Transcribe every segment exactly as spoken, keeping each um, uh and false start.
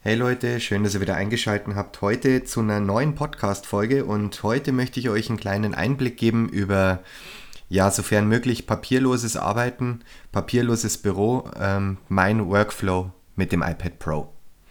Hey Leute, schön, dass ihr wieder eingeschaltet habt heute zu einer neuen Podcast-Folge und heute möchte ich euch einen kleinen Einblick geben über, ja, sofern möglich, papierloses Arbeiten, papierloses Büro, ähm, mein Workflow mit dem iPad Pro.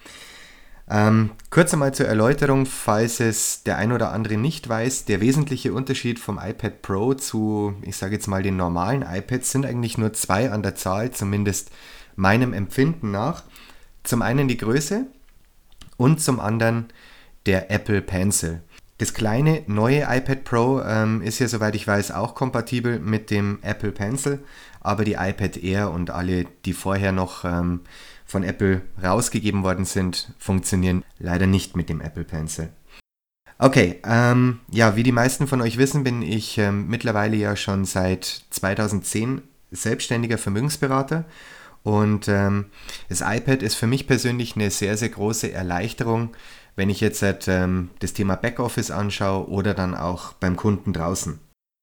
Ähm, kurz einmal zur Erläuterung, falls es der ein oder andere nicht weiß, der wesentliche Unterschied vom iPad Pro zu, ich sage jetzt mal, den normalen iPads sind eigentlich nur zwei an der Zahl, zumindest meinem Empfinden nach. Zum einen die Größe und zum anderen der Apple Pencil. Das kleine neue iPad Pro ähm, ist ja, soweit ich weiß, auch kompatibel mit dem Apple Pencil, aber die iPad Air und alle, die vorher noch ähm, von Apple rausgegeben worden sind, funktionieren leider nicht mit dem Apple Pencil. Okay, ähm, ja, wie die meisten von euch wissen, bin ich ähm, mittlerweile ja schon seit zweitausendzehn selbstständiger Vermögensberater. Und ähm, das iPad ist für mich persönlich eine sehr, sehr große Erleichterung, wenn ich jetzt halt, ähm, das Thema Backoffice anschaue oder dann auch beim Kunden draußen.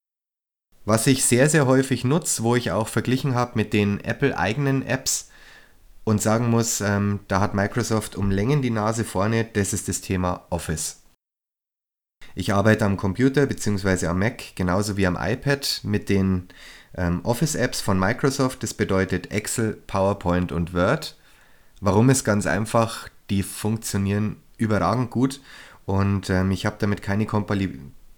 Was ich sehr, sehr häufig nutze, wo ich auch verglichen habe mit den Apple-eigenen Apps und sagen muss, ähm, da hat Microsoft um Längen die Nase vorne, das ist das Thema Office. Ich arbeite am Computer bzw. am Mac, genauso wie am iPad mit den ähm, Office-Apps von Microsoft. Das bedeutet Excel, PowerPoint und Word. Warum ist ganz einfach, die funktionieren überragend gut und ähm, ich habe damit keine Kompali-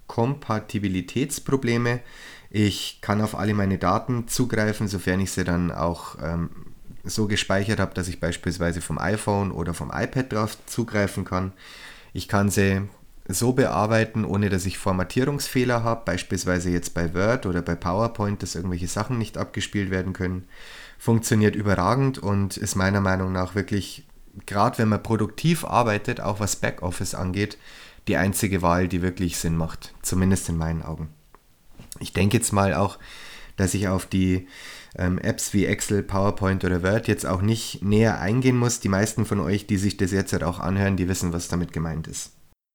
Kompatibilitätsprobleme. Ich kann auf alle meine Daten zugreifen, sofern ich sie dann auch ähm, so gespeichert habe, dass ich beispielsweise vom iPhone oder vom iPad drauf zugreifen kann. Ich kann sie so bearbeiten, ohne dass ich Formatierungsfehler habe, beispielsweise jetzt bei Word oder bei PowerPoint, dass irgendwelche Sachen nicht abgespielt werden können. Funktioniert überragend und ist meiner Meinung nach wirklich, gerade wenn man produktiv arbeitet, auch was Backoffice angeht, die einzige Wahl, die wirklich Sinn macht, zumindest in meinen Augen. Ich denke jetzt mal auch, dass ich auf die ähm, Apps wie Excel, PowerPoint oder Word jetzt auch nicht näher eingehen muss. Die meisten von euch, die sich das jetzt halt auch anhören, die wissen, was damit gemeint ist.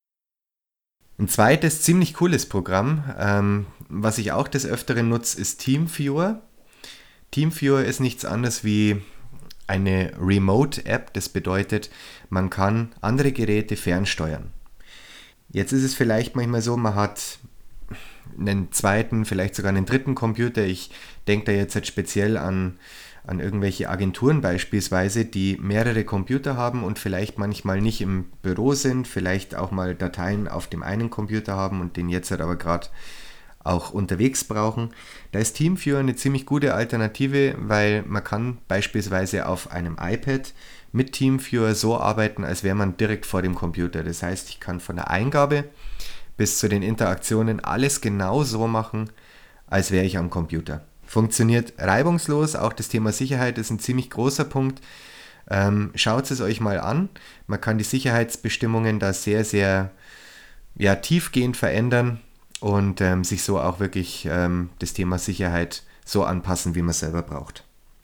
Ein zweites ziemlich cooles Programm, ähm, was ich auch des Öfteren nutze, ist TeamViewer. TeamViewer ist nichts anderes wie eine Remote-App. Das bedeutet, man kann andere Geräte fernsteuern. Jetzt ist es vielleicht manchmal so, man hat einen zweiten, vielleicht sogar einen dritten Computer. Ich denke da jetzt halt speziell an, an irgendwelche Agenturen beispielsweise, die mehrere Computer haben und vielleicht manchmal nicht im Büro sind, vielleicht auch mal Dateien auf dem einen Computer haben und den jetzt halt aber gerade auch unterwegs brauchen. Da ist TeamViewer eine ziemlich gute Alternative, weil man kann beispielsweise auf einem iPad mit TeamViewer so arbeiten, als wäre man direkt vor dem Computer. Das heißt, ich kann von der Eingabe bis zu den Interaktionen alles genau so machen, als wäre ich am Computer. Funktioniert reibungslos, auch das Thema Sicherheit ist ein ziemlich großer Punkt. Ähm, schaut es euch mal an. Man kann die Sicherheitsbestimmungen da sehr, sehr ja, tiefgehend verändern und ähm, sich so auch wirklich ähm, das Thema Sicherheit so anpassen, wie man es selber braucht.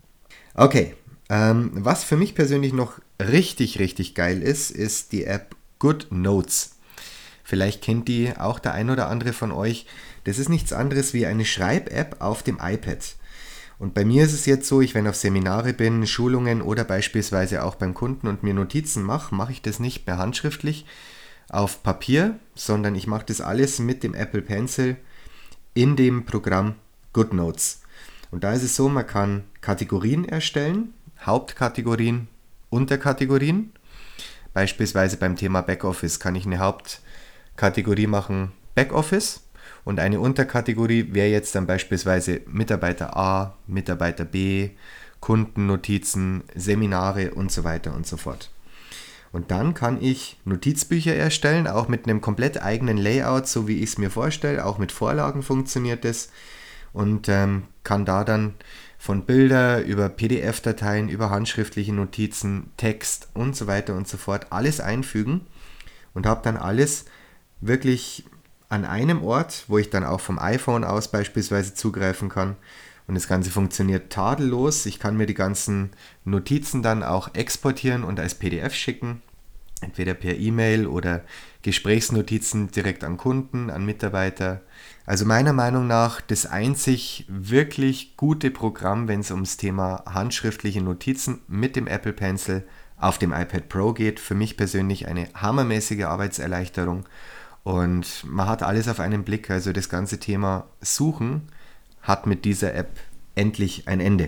Okay, ähm, was für mich persönlich noch richtig, richtig geil ist, ist die App GoodNotes. Vielleicht kennt die auch der ein oder andere von euch. Das ist nichts anderes wie eine Schreib-App auf dem iPad. Und bei mir ist es jetzt so, ich wenn auf Seminare bin, Schulungen oder beispielsweise auch beim Kunden und mir Notizen mache, mache ich das nicht mehr handschriftlich auf Papier, sondern ich mache das alles mit dem Apple Pencil in dem Programm GoodNotes. Und da ist es so, man kann Kategorien erstellen, Hauptkategorien, Unterkategorien. Beispielsweise beim Thema Backoffice kann ich eine Hauptkategorie machen Backoffice und eine Unterkategorie wäre jetzt dann beispielsweise Mitarbeiter A, Mitarbeiter B, Kundennotizen, Seminare und so weiter und so fort. Und dann kann ich Notizbücher erstellen, auch mit einem komplett eigenen Layout, so wie ich es mir vorstelle. Auch mit Vorlagen funktioniert das und ähm, kann da dann von Bilder über P D F-Dateien, über handschriftliche Notizen, Text und so weiter und so fort alles einfügen und habe dann alles wirklich an einem Ort, wo ich dann auch vom iPhone aus beispielsweise zugreifen kann. Und das Ganze funktioniert tadellos. Ich kann mir die ganzen Notizen dann auch exportieren und als P D F schicken. Entweder per E-Mail oder Gesprächsnotizen direkt an Kunden, an Mitarbeiter. Also meiner Meinung nach das einzig wirklich gute Programm, wenn es ums Thema handschriftliche Notizen mit dem Apple Pencil auf dem iPad Pro geht. Für mich persönlich eine hammermäßige Arbeitserleichterung und man hat alles auf einen Blick. Also das ganze Thema Suchen hat mit dieser App endlich ein Ende.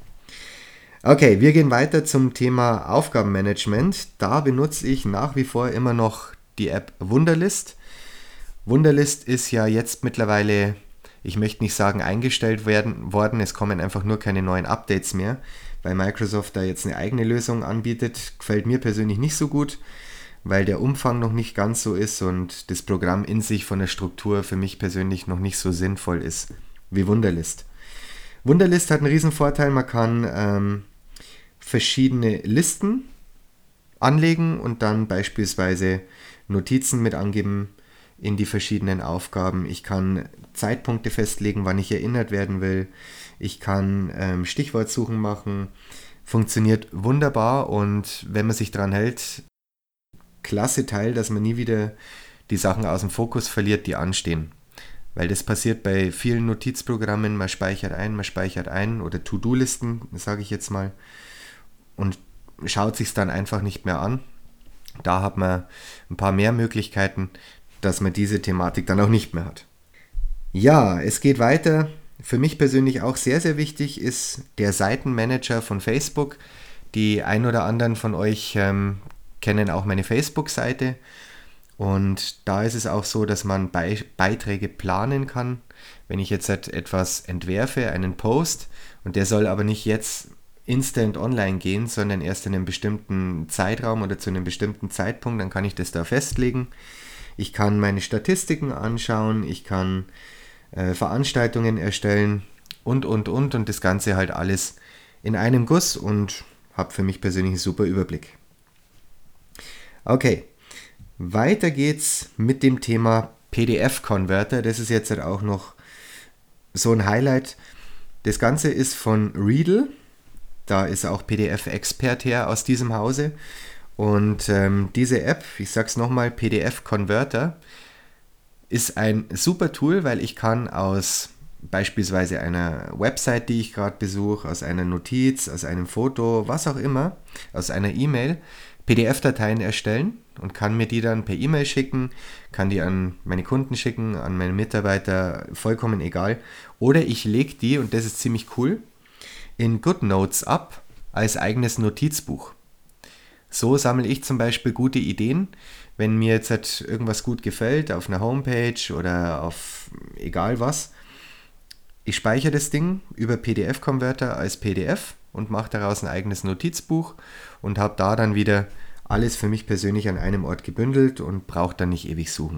Okay, wir gehen weiter zum Thema Aufgabenmanagement. Da benutze ich nach wie vor immer noch die App Wunderlist. Wunderlist ist ja jetzt mittlerweile, ich möchte nicht sagen eingestellt werden, worden, es kommen einfach nur keine neuen Updates mehr, weil Microsoft da jetzt eine eigene Lösung anbietet. Gefällt mir persönlich nicht so gut, weil der Umfang noch nicht ganz so ist und das Programm in sich von der Struktur für mich persönlich noch nicht so sinnvoll ist wie Wunderlist. Wunderlist hat einen riesen Vorteil, man kann ähm, verschiedene Listen anlegen und dann beispielsweise Notizen mit angeben in die verschiedenen Aufgaben. Ich kann Zeitpunkte festlegen, wann ich erinnert werden will. Ich kann ähm, Stichwortsuchen machen. Funktioniert wunderbar und wenn man sich dran hält, klasse Teil, dass man nie wieder die Sachen aus dem Fokus verliert, die anstehen. Weil das passiert bei vielen Notizprogrammen, man speichert ein, man speichert ein oder To-Do-Listen, sage ich jetzt mal, und schaut sich es dann einfach nicht mehr an. Da hat man ein paar mehr Möglichkeiten, dass man diese Thematik dann auch nicht mehr hat. Ja, es geht weiter. Für mich persönlich auch sehr, sehr wichtig ist der Seitenmanager von Facebook. Die ein oder anderen von euch ähm, kennen auch meine Facebook-Seite. Und da ist es auch so, dass man Be- Beiträge planen kann. Wenn ich jetzt etwas entwerfe, einen Post, und der soll aber nicht jetzt instant online gehen, sondern erst in einem bestimmten Zeitraum oder zu einem bestimmten Zeitpunkt, dann kann ich das da festlegen. Ich kann meine Statistiken anschauen, ich kann äh, Veranstaltungen erstellen und, und, und und das Ganze halt alles in einem Guss und habe für mich persönlich einen super Überblick. Okay, weiter geht's mit dem Thema P D F-Converter. Das ist jetzt halt auch noch so ein Highlight. Das Ganze ist von Readle. Da ist auch P D F-Expert her aus diesem Hause. Und ähm, diese App, ich sag's nochmal, P D F-Converter, ist ein super Tool, weil ich kann aus beispielsweise einer Website, die ich gerade besuche, aus einer Notiz, aus einem Foto, was auch immer, aus einer E-Mail, P D F-Dateien erstellen und kann mir die dann per E-Mail schicken, kann die an meine Kunden schicken, an meine Mitarbeiter, vollkommen egal. Oder ich lege die, und das ist ziemlich cool, in GoodNotes ab als eigenes Notizbuch. So sammle ich zum Beispiel gute Ideen, wenn mir jetzt halt irgendwas gut gefällt, auf einer Homepage oder auf egal was. Ich speichere das Ding über P D F-Converter als P D F und mache daraus ein eigenes Notizbuch und habe da dann wieder alles für mich persönlich an einem Ort gebündelt und brauche dann nicht ewig suchen.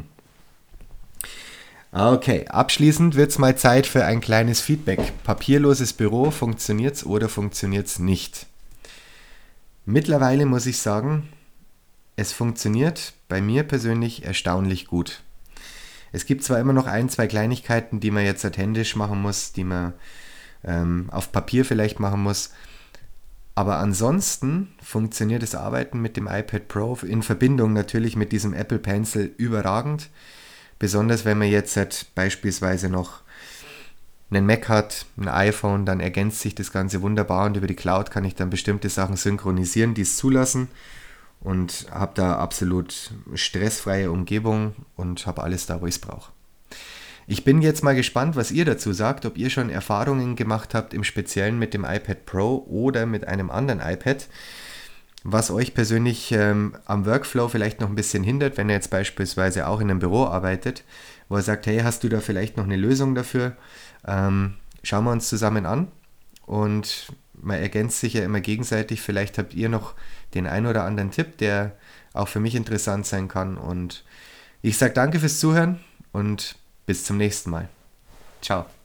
Okay, abschließend wird es mal Zeit für ein kleines Feedback. Papierloses Büro, funktioniert's oder funktioniert's nicht? Mittlerweile muss ich sagen, es funktioniert bei mir persönlich erstaunlich gut. Es gibt zwar immer noch ein, zwei Kleinigkeiten, die man jetzt halt händisch machen muss, die man ähm, auf Papier vielleicht machen muss, aber ansonsten funktioniert das Arbeiten mit dem iPad Pro in Verbindung natürlich mit diesem Apple Pencil überragend. Besonders wenn man jetzt halt beispielsweise noch einen Mac hat, ein iPhone, dann ergänzt sich das Ganze wunderbar und über die Cloud kann ich dann bestimmte Sachen synchronisieren, die es zulassen und habe da absolut stressfreie Umgebung und habe alles da, wo ich es brauche. Ich bin jetzt mal gespannt, was ihr dazu sagt, ob ihr schon Erfahrungen gemacht habt, im Speziellen mit dem iPad Pro oder mit einem anderen iPad, was euch persönlich ähm, am Workflow vielleicht noch ein bisschen hindert, wenn ihr jetzt beispielsweise auch in einem Büro arbeitet, wo ihr sagt, hey, hast du da vielleicht noch eine Lösung dafür? Ähm, schauen wir uns zusammen an und man ergänzt sich ja immer gegenseitig. Vielleicht habt ihr noch den ein oder anderen Tipp, der auch für mich interessant sein kann. Und ich sage danke fürs Zuhören und bis zum nächsten Mal. Ciao.